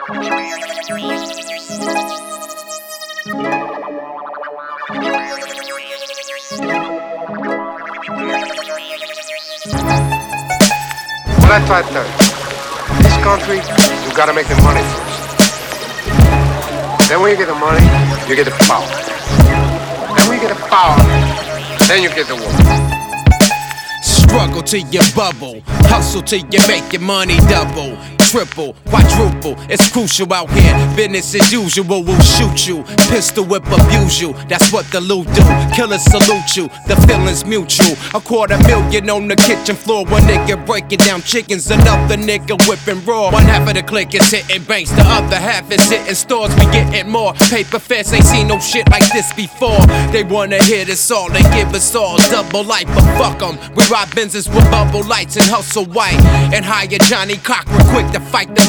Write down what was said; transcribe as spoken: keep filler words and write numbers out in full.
What I try to tell you, in this country, you gotta make the money first. Then when you get the money, you get the power. Then when you get the power, then you get the woman. Struggle till you bubble, hustle till you make your money double, triple, quadruple. It's crucial out here, business as usual. We'll shoot you, pistol whip abuse you. That's what the loot do. Killers salute you, the feeling's mutual. A quarter million on the kitchen floor. One nigga breaking down chickens, another nigga whipping raw. One half of the clique is hitting banks, the other half is hitting stores. We getting more paper fast, ain't seen no shit like this before. They wanna hear this all, they give us all double life, but fuck them. We ride Benzes with bubble lights and hustle white and hire Johnny Cochran quick to fight the